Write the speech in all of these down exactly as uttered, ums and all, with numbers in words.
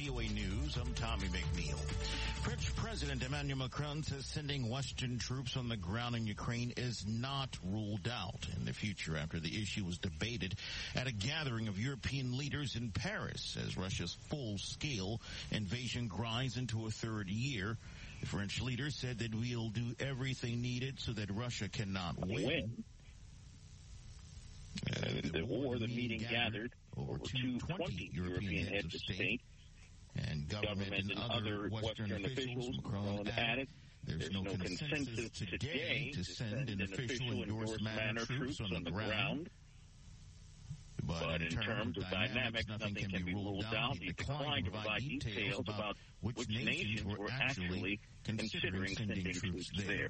V O A News, I'm Tommy McNeil. French President Emmanuel Macron says sending Western troops on the ground in Ukraine is not ruled out in the future after the issue was debated at a gathering of European leaders in Paris as Russia's full-scale invasion grinds into a third year. The French leader said that we'll do everything needed so that Russia cannot win. win. Uh, the, the war, the meeting gathered over two hundred twenty European heads of state and government, government and other Western, Western officials. Macron added, there's, there's no, no consensus today to send an official endorsed manner troops on the ground. But, but in terms of dynamics, nothing can be ruled out. He declined to provide details about which nations were actually considering sending troops there.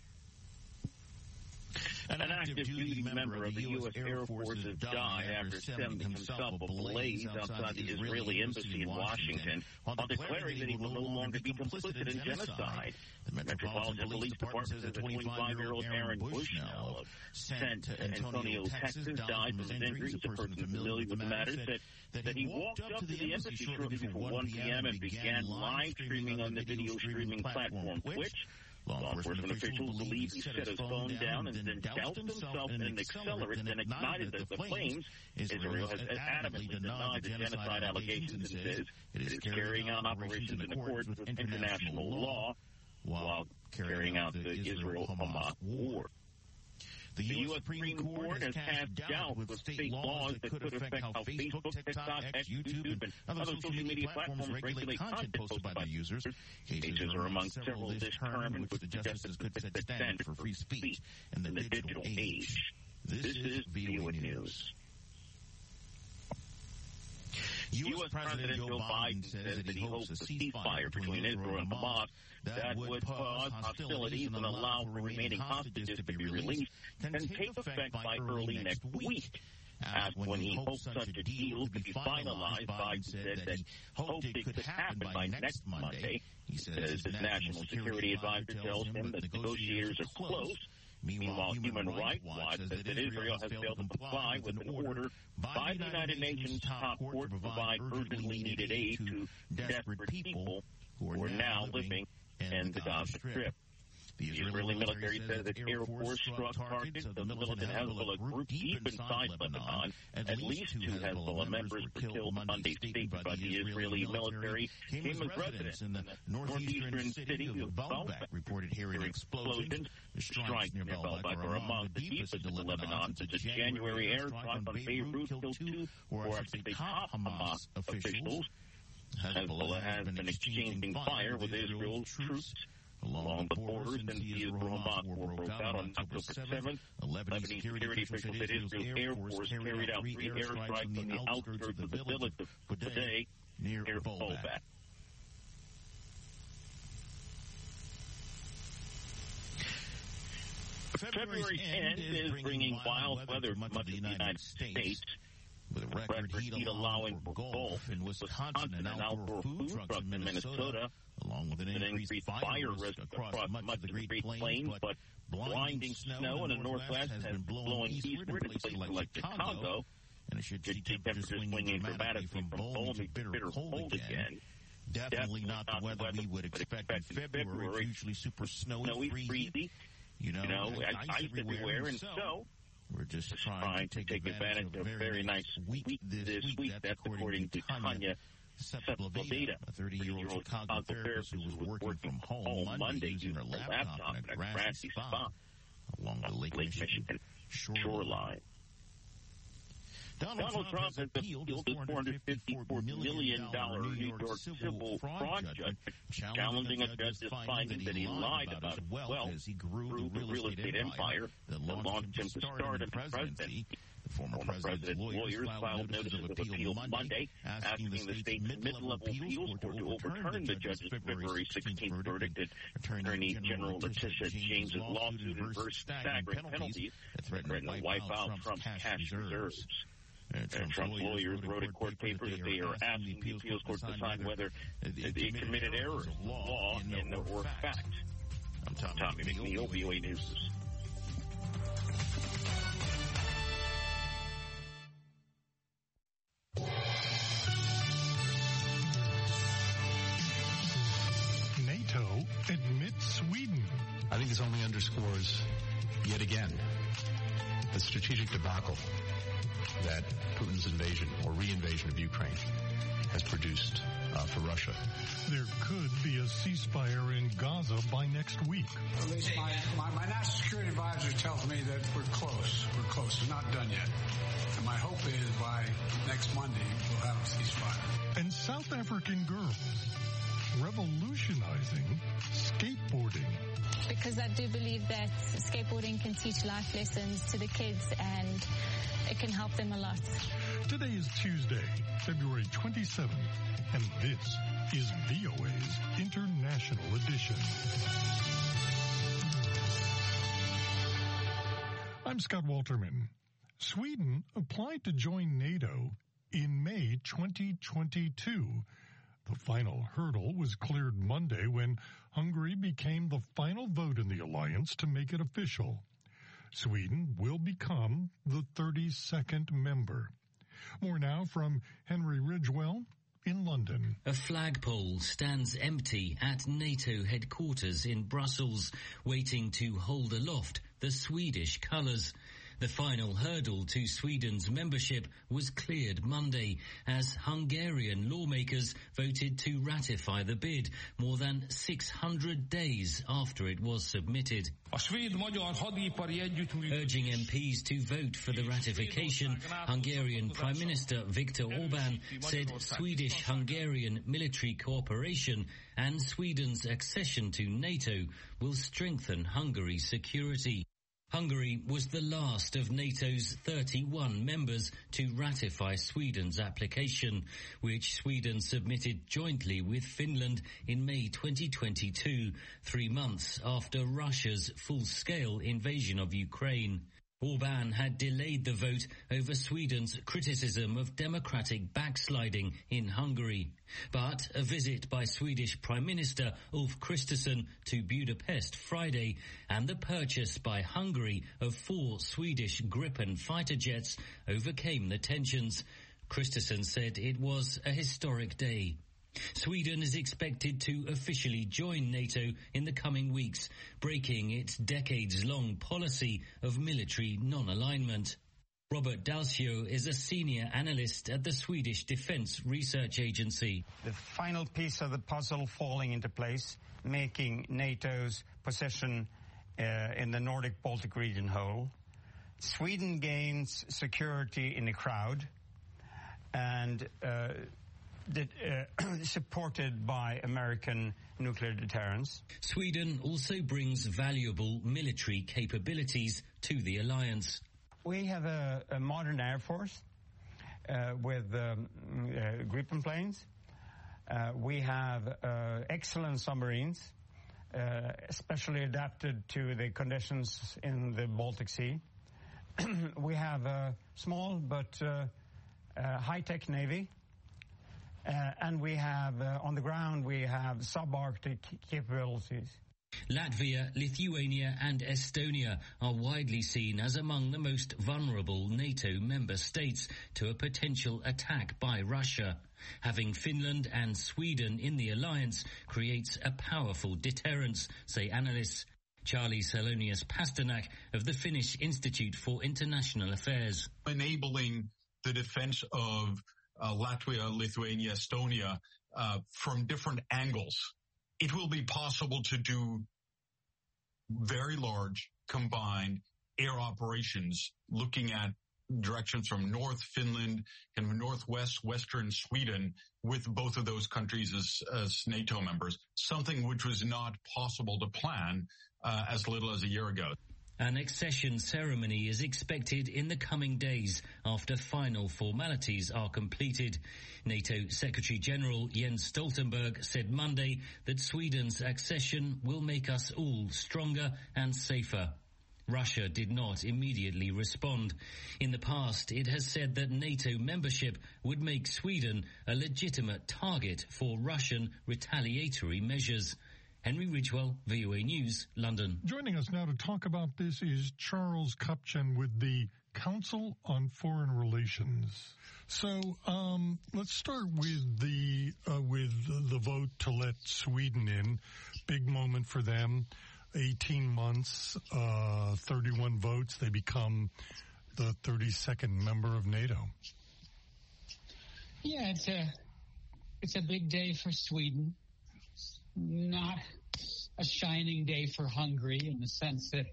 An active duty member of the U S Air Force has died after setting himself ablaze outside the Israeli embassy in Washington while declaring that he will no longer be complicit in genocide. The Metropolitan Police Department says that twenty-five-year-old Aaron Bushnell of San Antonio, Texas, died from his injuries. A person familiar with the matter said that he walked up to the embassy shortly before one p.m. and began live streaming on the video streaming platform Twitch. Law enforcement officials believe he set his phone down and then doused himself in an accelerant and ignited the, the flames. Israel has adamantly denied the genocide allegations and says it is carrying out operations in accordance with international law while carrying out the Israel-Hamas war. The U S Supreme Court has cast doubt with state laws that could affect how Facebook, TikTok, X, YouTube, and other social media platforms regulate content posted by their users. Cases are among several this term in which the justices could set standards for free speech in the digital age. This is V O A News. U S President Joe Biden says that he hopes a ceasefire between Israel and Hamas that would pause hostilities and allow for remaining hostages to be released can take effect by early next week. Asked when he hopes such a deal could be finalized, Biden said that he hoped it could happen by next Monday. He says his national security advisor tells him that negotiators are close. Meanwhile, Human Rights Watch says that Israel has failed to comply with an order by the United Nations top court to provide urgently needed aid to desperate people who are now living in the Gaza Strip. The Israeli military says that Air Force struck targets of the militant Hezbollah group deep inside Lebanon. At least two Hezbollah members were killed Monday. Statement by the Israeli military came as residents in the northeastern city of Baalbek reported hearing explosions. The strikes near Baalbek are among the deepest in Lebanon since a January airstrike on Beirut killed two, or actually top Hamas officials. Hezbollah has been exchanging fire with Israel's troops along the borders since the Israel-Hamas war broke out on October seventh. Lebanese security officials said Israel's Air Force carried out three airstrikes on the outskirts of the village of Budeh near Baalbek. February's end is bringing wild weather to much of the United States, with a record heat allowing for golf in Wisconsin and outdoor food trucks in Minnesota, along with an increased fire risk across much of the Great Plains, but blinding snow in the Northwest has been blowing eastward in places like Chicago, and it should see temperatures swinging dramatically from balmy to bitter cold again. Definitely not the weather we would expect in February. It's usually super snowy, freezy, you know, you know ice everywhere, and so we're just, just trying, trying to take advantage of a very nice week this week. That's according to Tanya Sepulveda, a thirty-year-old Chicago therapist who was working from home Monday using her laptop in a grassy spot along the Lake Michigan shoreline. Donald, Donald Trump, Trump has appealed his four hundred fifty-four million dollars New York civil fraud judge, challenging a judge's finding that he lied about his wealth as he grew the real estate empire that launched him to start in the presidency. The former president's lawyers filed notice of appeal Monday, asking the state's mid-level appeals court to overturn the judge's February sixteenth verdict that Attorney General Letitia James's lawsuit reversed staggering penalties that threatened to wipe out Trump's cash reserves. And Trump's, Trump's lawyers wrote in court papers that they are asking the appeals court to decide whether they committed errors of law and or fact. I'm Tommy McNeil, V O A News. I think this only underscores, yet again, the strategic debacle that Putin's invasion or re-invasion of Ukraine has produced uh, for Russia. There could be a ceasefire in Gaza by next week. At least my, my, my national security advisor tells me that we're close. We're close. We're not done yet. And my hope is by next Monday we'll have a ceasefire. And South African girls revolutionizing skateboarding. Because I do believe that skateboarding can teach life lessons to the kids and it can help them a lot. Today is Tuesday, February twenty-seventh, and this is V O A's International Edition. I'm Scott Walterman. Sweden applied to join NATO in May twenty twenty-two. The final hurdle was cleared Monday when Hungary became the final vote in the alliance to make it official. Sweden will become the thirty-second member. More now from Henry Ridgewell in London. A flagpole stands empty at NATO headquarters in Brussels, waiting to hold aloft the Swedish colours. The final hurdle to Sweden's membership was cleared Monday as Hungarian lawmakers voted to ratify the bid more than six hundred days after it was submitted. Urging M Ps to vote for the ratification, Hungarian Prime Minister Viktor Orbán said Swedish-Hungarian military cooperation and Sweden's accession to NATO will strengthen Hungary's security. Hungary was the last of NATO's thirty-one members to ratify Sweden's application, which Sweden submitted jointly with Finland in May twenty twenty-two, three months after Russia's full-scale invasion of Ukraine. Orbán had delayed the vote over Sweden's criticism of democratic backsliding in Hungary. But a visit by Swedish Prime Minister Ulf Kristersson to Budapest Friday and the purchase by Hungary of four Swedish Gripen fighter jets overcame the tensions. Kristersson said it was a historic day. Sweden is expected to officially join NATO in the coming weeks, breaking its decades-long policy of military non-alignment. Robert Dalcio is a senior analyst at the Swedish Defence Research Agency. The final piece of the puzzle falling into place, making NATO's position uh, in the Nordic-Baltic region whole. Sweden gains security in the crowd and uh, That, uh, supported by American nuclear deterrence. Sweden also brings valuable military capabilities to the alliance. We have a, a modern air force uh, with um, uh, Gripen planes. Uh, we have uh, excellent submarines, uh, especially adapted to the conditions in the Baltic Sea. We have a small but uh, uh, high-tech navy. Uh, and we have, uh, on the ground, we have subarctic capabilities. Latvia, Lithuania and Estonia are widely seen as among the most vulnerable NATO member states to a potential attack by Russia. Having Finland and Sweden in the alliance creates a powerful deterrence, say analysts. Charlie Salonius Pasternak of the Finnish Institute for International Affairs. Enabling the defense of Uh, Latvia, Lithuania, Estonia, uh, from different angles. It will be possible to do very large combined air operations looking at directions from North Finland and Northwest, Western Sweden with both of those countries as, as NATO members, something which was not possible to plan uh, as little as a year ago. An accession ceremony is expected in the coming days after final formalities are completed. NATO Secretary-General Jens Stoltenberg said Monday that Sweden's accession will make us all stronger and safer. Russia did not immediately respond. In the past, it has said that NATO membership would make Sweden a legitimate target for Russian retaliatory measures. Henry Ridgewell, V O A News, London. Joining us now to talk about this is Charles Kupchan with the Council on Foreign Relations. So um, let's start with the uh, with the vote to let Sweden in. Big moment for them. eighteen months, uh, thirty-one votes, they become the thirty-second member of NATO. Yeah, it's a, it's a big day for Sweden. Not a shining day for Hungary in the sense that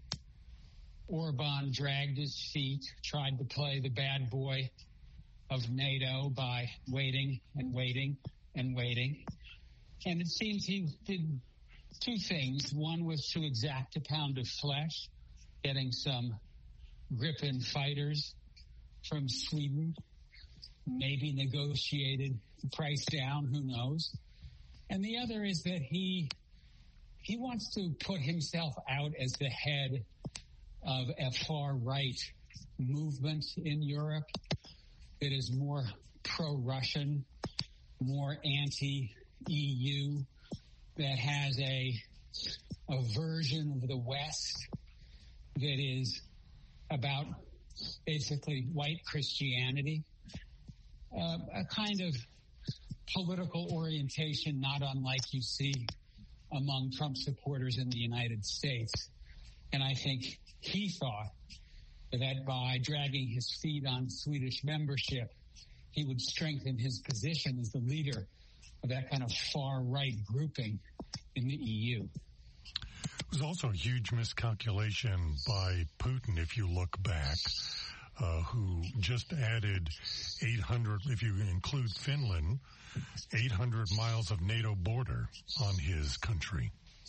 Orban dragged his feet, tried to play the bad boy of NATO by waiting and waiting and waiting. And it seems he did two things. One was to exact a pound of flesh, getting some Gripen fighters from Sweden, maybe negotiated the price down, who knows. And the other is that he he wants to put himself out as the head of a far-right movement in Europe that is more pro-Russian, more anti-E U, that has a, a version of the West that is about basically white Christianity, uh, a kind of political orientation not unlike you see among Trump supporters in the United States. And I think he thought that by dragging his feet on Swedish membership, he would strengthen his position as the leader of that kind of far-right grouping in the E U. It was also a huge miscalculation by Putin, if you look back, uh, who just added eight hundred, if you include Finland, eight hundred miles of NATO border on his country.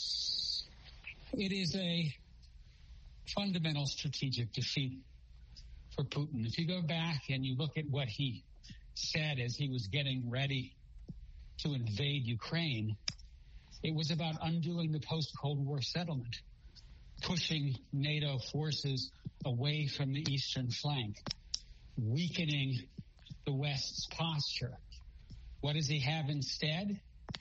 It is a fundamental strategic defeat for Putin. If you go back and you look at what he said as he was getting ready to invade Ukraine, it was about undoing the post-Cold War settlement, pushing NATO forces away from the eastern flank, weakening the West's posture. What does he have instead?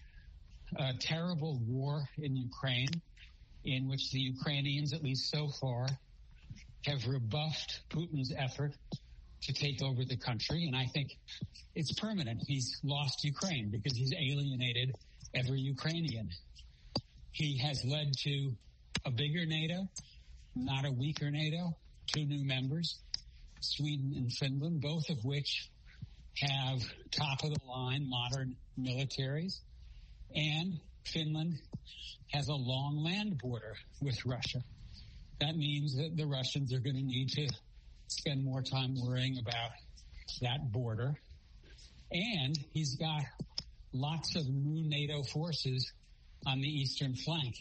A terrible war in Ukraine, in which the Ukrainians, at least so far, have rebuffed Putin's effort to take over the country. And I think it's permanent. He's lost Ukraine because he's alienated every Ukrainian. He has led to a bigger NATO, not a weaker NATO, two new members, Sweden and Finland, both of which have top-of-the-line modern militaries. And Finland has a long land border with Russia. That means that the Russians are going to need to spend more time worrying about that border. And he's got lots of new NATO forces on the eastern flank,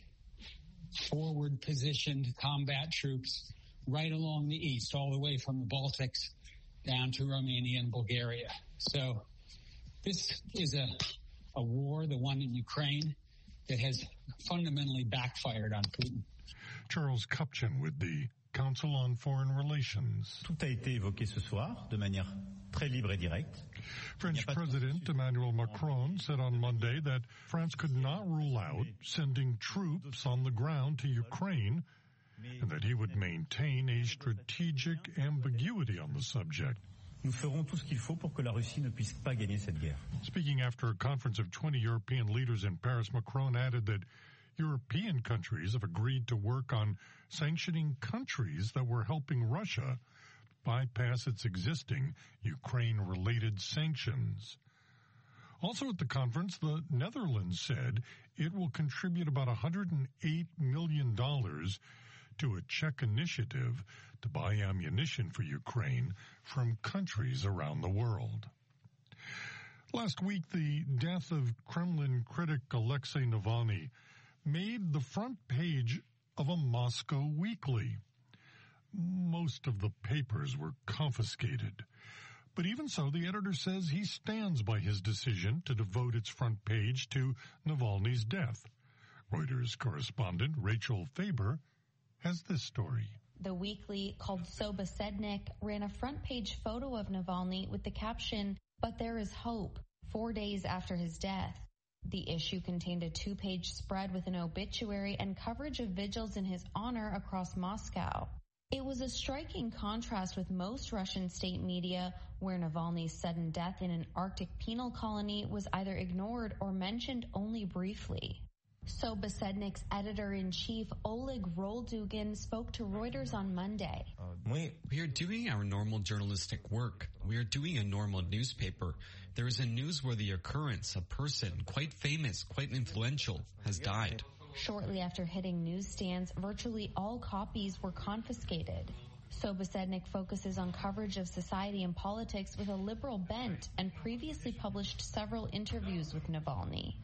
forward-positioned combat troops right along the east, all the way from the Baltics down to Romania and Bulgaria. So this is a, a war, the one in Ukraine, that has fundamentally backfired on Putin. Charles Kupchan with the Council on Foreign Relations. Tout a été évoqué ce soir de manière très libre et directe. French President Emmanuel Macron said on Monday that France could not rule out sending troops on the ground to Ukraine and that he would maintain a strategic ambiguity on the subject. Nous ferons tout ce qu'il faut pour que la Russie ne puisse pas gagner cette guerre. Speaking after a conference of twenty European leaders in Paris, Macron added that European countries have agreed to work on sanctioning countries that were helping Russia bypass its existing Ukraine-related sanctions. Also at the conference, the Netherlands said it will contribute about one hundred eight million dollars to a Czech initiative to buy ammunition for Ukraine from countries around the world. Last week, the death of Kremlin critic Alexei Navalny made the front page of a Moscow weekly. Most of the papers were confiscated. But even so, the editor says he stands by his decision to devote its front page to Navalny's death. Reuters correspondent Rachel Faber has this story. The weekly, called Sobosednik, ran a front-page photo of Navalny with the caption, "But there is hope," four days after his death. The issue contained a two-page spread with an obituary and coverage of vigils in his honor across Moscow. It was a striking contrast with most Russian state media, where Navalny's sudden death in an Arctic penal colony was either ignored or mentioned only briefly. Sobesednik's editor-in-chief Oleg Roldugin spoke to Reuters on Monday. We, we are doing our normal journalistic work. We are doing a normal newspaper. There is a newsworthy occurrence. A person, quite famous, quite influential, has died. Shortly after hitting newsstands, virtually all copies were confiscated. Sobesednik focuses on coverage of society and politics with a liberal bent and previously published several interviews with Navalny.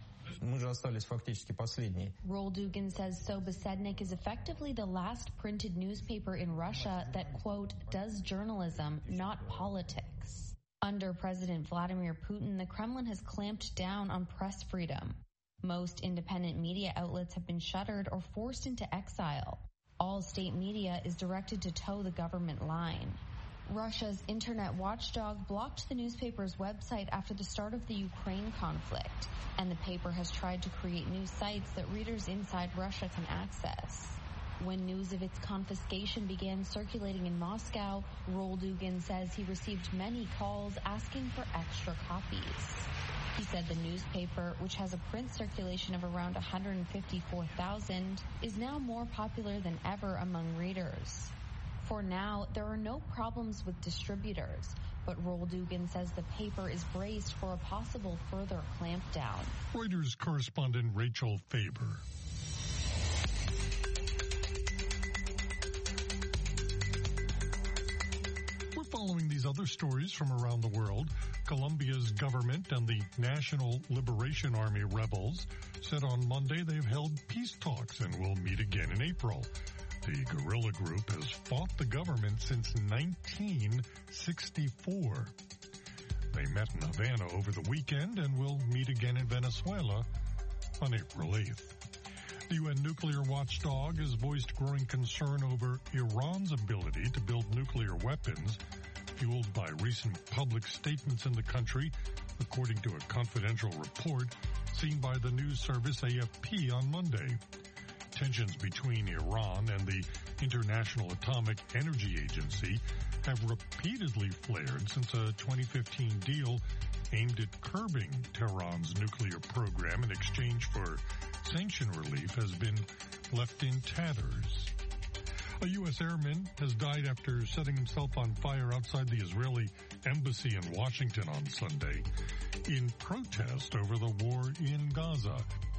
Roldugin says Sobesednik is effectively the last printed newspaper in Russia that, quote, does journalism, not politics. Under President Vladimir Putin, the Kremlin has clamped down on press freedom. Most independent media outlets have been shuttered or forced into exile. All state media is directed to toe the government line. Russia's internet watchdog blocked the newspaper's website after the start of the Ukraine conflict, and the paper has tried to create new sites that readers inside Russia can access. When news of its confiscation began circulating in Moscow, Roldugin says he received many calls asking for extra copies. He said the newspaper, which has a print circulation of around one hundred fifty-four thousand, is now more popular than ever among readers. For now, there are no problems with distributors, but Roldugin says the paper is braced for a possible further clampdown. Reuters correspondent Rachel Faber. We're following these other stories from around the world. Colombia's government and the National Liberation Army rebels said on Monday they've held peace talks and will meet again in April. The guerrilla group has fought the government since nineteen sixty-four. They met in Havana over the weekend and will meet again in Venezuela on April eighth. The U N nuclear watchdog has voiced growing concern over Iran's ability to build nuclear weapons, fueled by recent public statements in the country, according to a confidential report seen by the news service A F P on Monday. Tensions between Iran and the International Atomic Energy Agency have repeatedly flared since a twenty fifteen deal aimed at curbing Tehran's nuclear program in exchange for sanction relief has been left in tatters. A U S airman has died after setting himself on fire outside the Israeli embassy in Washington on Sunday in protest over the war in Gaza.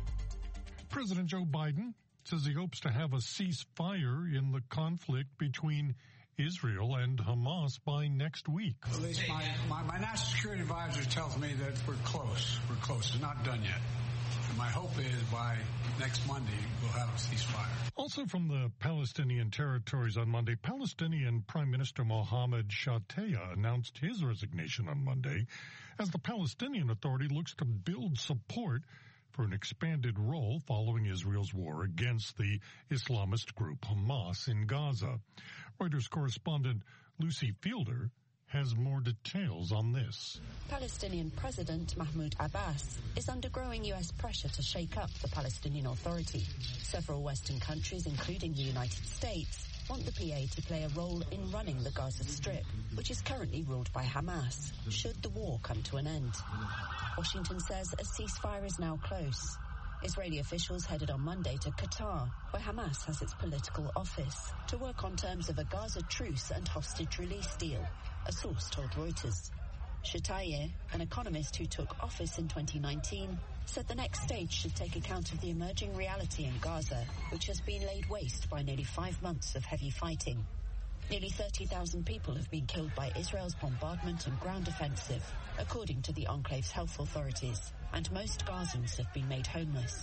President Joe Biden says he hopes to have a ceasefire in the conflict between Israel and Hamas by next week. At least my, my, my national security advisor tells me that we're close. We're close. It's not done yet. And my hope is by next Monday we'll have a ceasefire. Also from the Palestinian territories on Monday, Palestinian Prime Minister Mohammed Shtayyeh announced his resignation on Monday as the Palestinian Authority looks to build support for an expanded role following Israel's war against the Islamist group Hamas in Gaza. Reuters correspondent Lucy Fielder has more details on this. Palestinian President Mahmoud Abbas is under growing U S pressure to shake up the Palestinian Authority. Several Western countries, including the United States, want the P A to play a role in running the Gaza Strip, which is currently ruled by Hamas, should the war come to an end. Washington says a ceasefire is now close. Israeli officials headed on Monday to Qatar, where Hamas has its political office, to work on terms of a Gaza truce and hostage release deal, a source told Reuters. Shtayyeh, an economist who took office in twenty nineteen, said the next stage should take account of the emerging reality in Gaza, which has been laid waste by nearly five months of heavy fighting. Nearly thirty thousand people have been killed by Israel's bombardment and ground offensive, according to the enclave's health authorities, and most Gazans have been made homeless.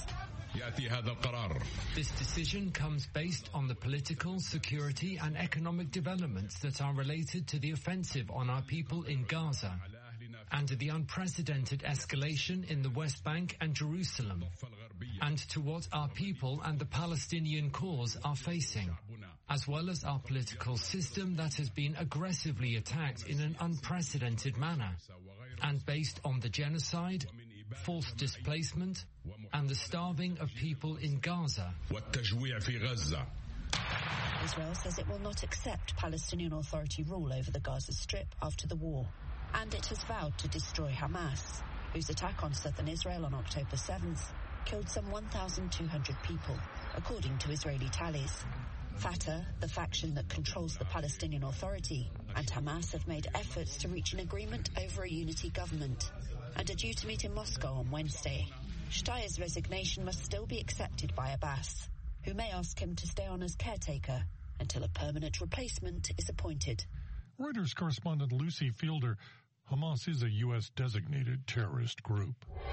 This decision comes based on the political, security and economic developments that are related to the offensive on our people in Gaza and the unprecedented escalation in the West Bank and Jerusalem, and to what our people and the Palestinian cause are facing, as well as our political system that has been aggressively attacked in an unprecedented manner, and based on the genocide, forced displacement, and the starving of people in Gaza. Israel says it will not accept Palestinian Authority rule over the Gaza Strip after the war, and it has vowed to destroy Hamas, whose attack on southern Israel on October seventh killed some one thousand two hundred people, according to Israeli tallies. Fatah, the faction that controls the Palestinian Authority, and Hamas have made efforts to reach an agreement over a unity government and are due to meet in Moscow on Wednesday. Shtayer's resignation must still be accepted by Abbas, who may ask him to stay on as caretaker until a permanent replacement is appointed. Reuters correspondent Lucy Fielder. Hamas is a U S designated terrorist group.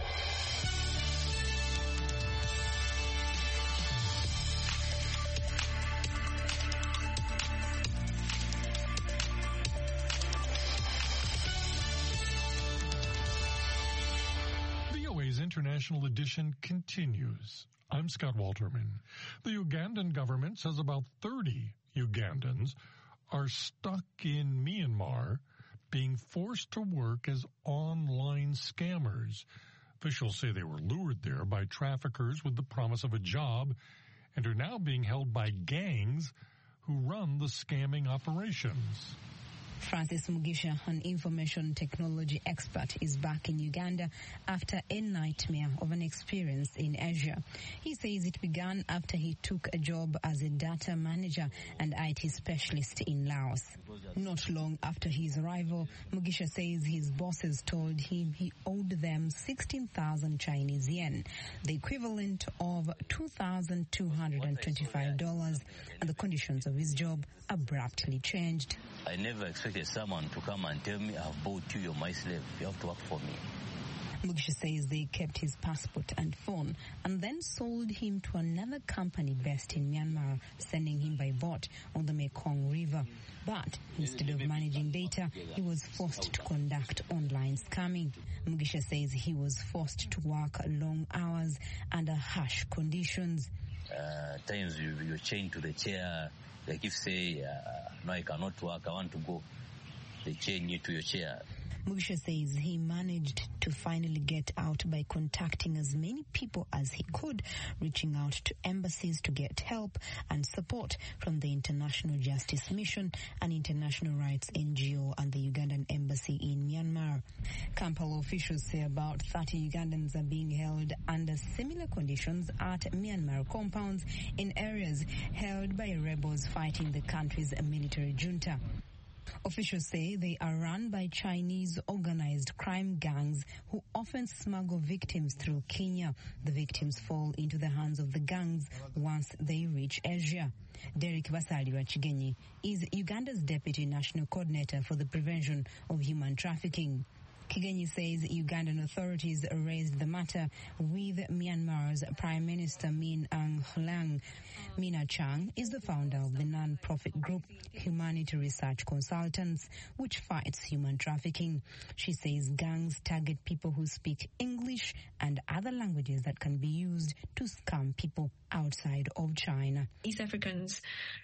V O A's International Edition continues. I'm Scott Walterman. The Ugandan government says about thirty Ugandans are stuck in Myanmar being forced to work as online scammers. Officials say they were lured there by traffickers with the promise of a job and are now being held by gangs who run the scamming operations. Francis Mugisha, an information technology expert, is back in Uganda after a nightmare of an experience in Asia. He says it began after he took a job as a data manager and I T specialist in Laos. Not long after his arrival, Mugisha says his bosses told him he owed them sixteen thousand Chinese yen, the equivalent of two thousand two hundred twenty-five dollars, and the conditions of his job abruptly changed. I never expected someone to come and tell me, I've bought you, you're my slave, you have to work for me. Mugisha says they kept his passport and phone and then sold him to another company based in Myanmar, sending him by boat on the Mekong River. But instead of managing data, he was forced to conduct online scamming. Mugisha says he was forced to work long hours under harsh conditions. Uh, times you, you're chained to the chair. Like if say, uh, no, I cannot work, I want to go, they chain you to your chair. Mugisha says he managed to finally get out by contacting as many people as he could, reaching out to embassies to get help and support from the International Justice Mission, an international rights N G O, and the Ugandan embassy in Myanmar. Kampala officials say about thirty Ugandans are being held under similar conditions at Myanmar compounds in areas held by rebels fighting the country's military junta. Officials say they are run by Chinese organized crime gangs who often smuggle victims through Kenya. The victims fall into the hands of the gangs once they reach Asia. Derek Basaliwa Chigenyi is Uganda's Deputy National Coordinator for the Prevention of Human Trafficking. Kigenyi says Ugandan authorities raised the matter with Myanmar's Prime Minister Min Aung Hlaing. Mina Chang is the founder of the non-profit group Humanity Research Consultants, which fights human trafficking. She says gangs target people who speak English and other languages that can be used to scam people outside of China. East Africans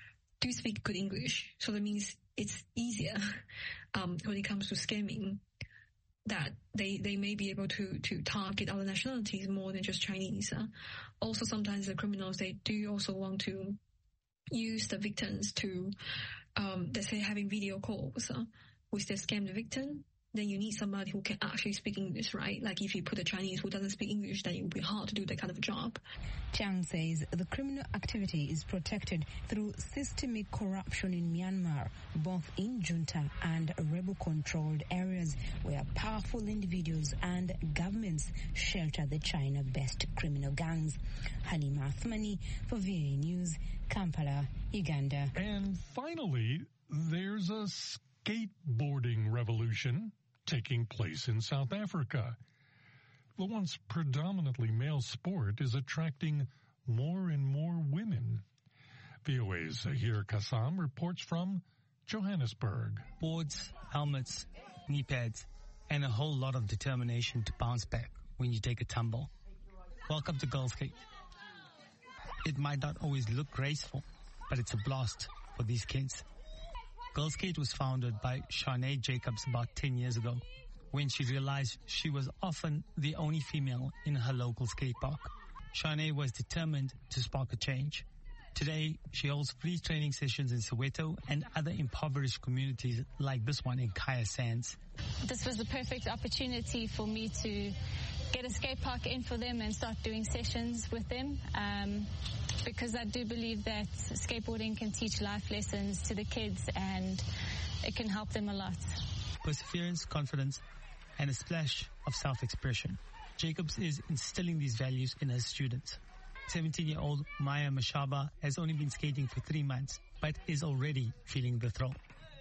do speak good English, so that means it's easier um, when it comes to scamming, that they, they may be able to, to target other nationalities more than just Chinese. Uh. Also, sometimes the criminals, they do also want to use the victims to, um, let's say, having video calls uh, with the scammed victim. Then you need somebody who can actually speak English, right? Like if you put a Chinese who doesn't speak English, then it would be hard to do that kind of job. Chang says the criminal activity is protected through systemic corruption in Myanmar, both in junta and rebel-controlled areas where powerful individuals and governments shelter the China-based criminal gangs. Halima Athmani for V A News, Kampala, Uganda. And finally, there's a skateboarding revolution taking place in South Africa. The once predominantly male sport is attracting more and more women. V O A's Zahir Kassam reports from Johannesburg. Boards, helmets, knee pads, and a whole lot of determination to bounce back when you take a tumble. Welcome to Girls Skate. It might not always look graceful, but it's a blast for these kids. Girls Skate was founded by Shanae Jacobs about ten years ago, when she realized she was often the only female in her local skate park. Shanae was determined to spark a change. Today, she holds free training sessions in Soweto and other impoverished communities like this one in Kaya Sands. This was the perfect opportunity for me to get a skate park in for them and start doing sessions with them, um, because I do believe that skateboarding can teach life lessons to the kids and it can help them a lot. Perseverance, confidence, and a splash of self-expression. Jacobs is instilling these values in her students. seventeen-year-old Maya Mashaba has only been skating for three months, but is already feeling the thrill.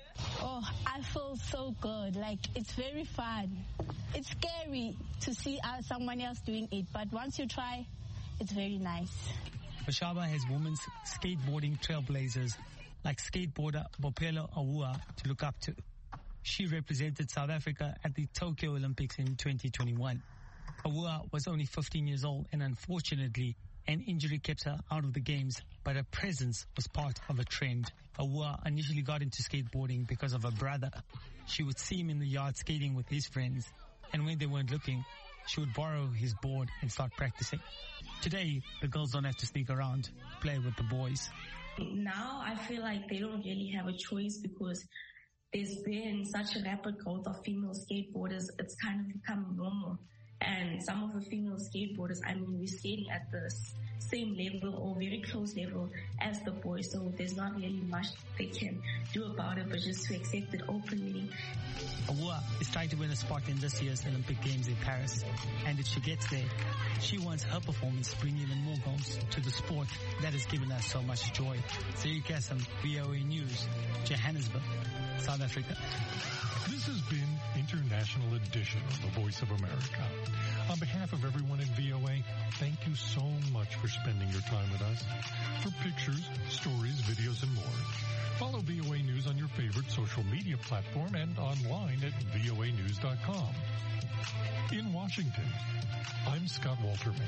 Oh, I feel so good. Like, it's very fun. It's scary to see uh, someone else doing it, but once you try, it's very nice. Mashaba has women's skateboarding trailblazers like skateboarder Bophelo Awua to look up to. She represented South Africa at the Tokyo Olympics in twenty twenty-one. Awua was only fifteen years old, and unfortunately, an injury kept her out of the games, but her presence was part of a trend. Awua initially got into skateboarding because of her brother. She would see him in the yard skating with his friends, and when they weren't looking, she would borrow his board and start practicing. Today, the girls don't have to sneak around, play with the boys. Now I feel like they don't really have a choice because there's been such a rapid growth of female skateboarders. It's kind of become normal. And some of the female skateboarders, I mean, we're skating at the same level or very close level as the boys, so there's not really much they can do about it, but just to accept it openly. Awua is trying to win a spot in this year's Olympic Games in Paris, and if she gets there, she wants her performance to bring even more goals to the sport that has given us so much joy. Siri Kassam, V O A News, Johannesburg, South Africa. This has been International Edition of The Voice of America. On behalf of everyone at V O A, thank you so much for spending your time with us. For pictures, stories, videos, and more, follow V O A News on your favorite social media platform and online at V O A news dot com. In Washington, I'm Scott Walterman.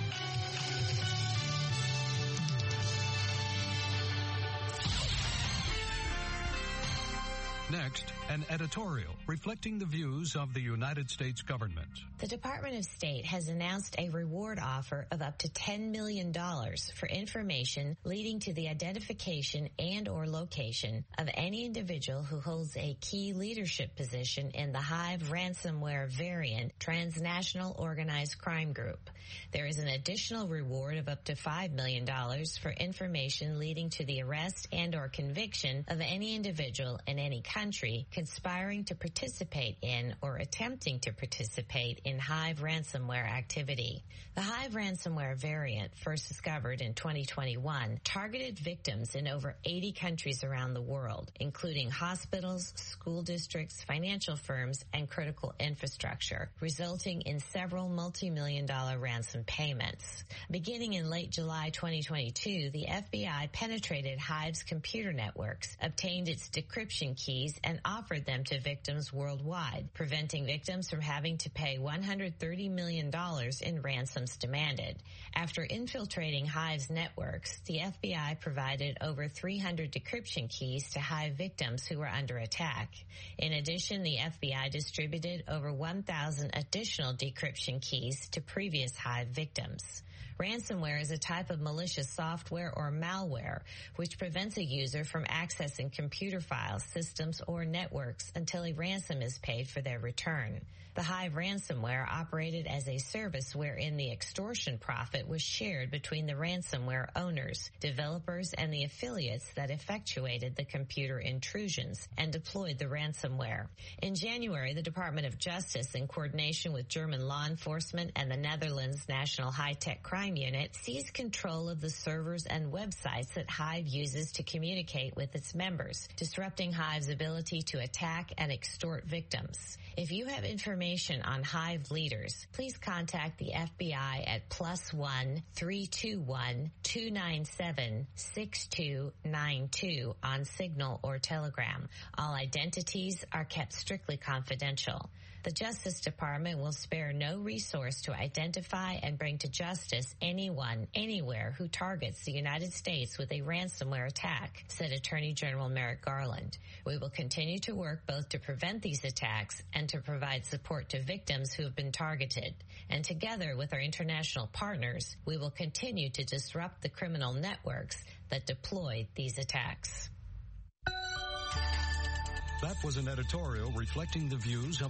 Next, an editorial reflecting the views of the United States government. The Department of State has announced a reward offer of up to ten million dollars for information leading to the identification and or location of any individual who holds a key leadership position in the Hive ransomware variant transnational organized crime group. There is an additional reward of up to five million dollars for information leading to the arrest and or conviction of any individual in any country country conspiring to participate in or attempting to participate in Hive ransomware activity. The Hive ransomware variant, first discovered in twenty twenty-one, targeted victims in over eighty countries around the world, including hospitals, school districts, financial firms, and critical infrastructure, resulting in several multi-million dollar ransom payments. Beginning in late July twenty twenty-two, the F B I penetrated Hive's computer networks, obtained its decryption keys, and offered them to victims worldwide, preventing victims from having to pay one hundred thirty million dollars in ransoms demanded. After infiltrating Hive's networks, the F B I provided over three hundred decryption keys to Hive victims who were under attack. In addition, the F B I distributed over one thousand additional decryption keys to previous Hive victims. Ransomware is a type of malicious software or malware which prevents a user from accessing computer files, systems, or networks until a ransom is paid for their return. The Hive ransomware operated as a service wherein the extortion profit was shared between the ransomware owners, developers, and the affiliates that effectuated the computer intrusions and deployed the ransomware. In January, the Department of Justice, in coordination with German law enforcement and the Netherlands National High-Tech Crime Unit, seized control of the servers and websites that Hive uses to communicate with its members, disrupting Hive's ability to attack and extort victims. If you have information on Hive leaders, please contact the F B I at plus one three two one two nine seven six two nine two on Signal or Telegram. All identities are kept strictly confidential. The Justice Department will spare no resource to identify and bring to justice anyone, anywhere who targets the United States with a ransomware attack, said Attorney General Merrick Garland. We will continue to work both to prevent these attacks and to provide support to victims who have been targeted. And together with our international partners, we will continue to disrupt the criminal networks that deployed these attacks. That was an editorial reflecting the views of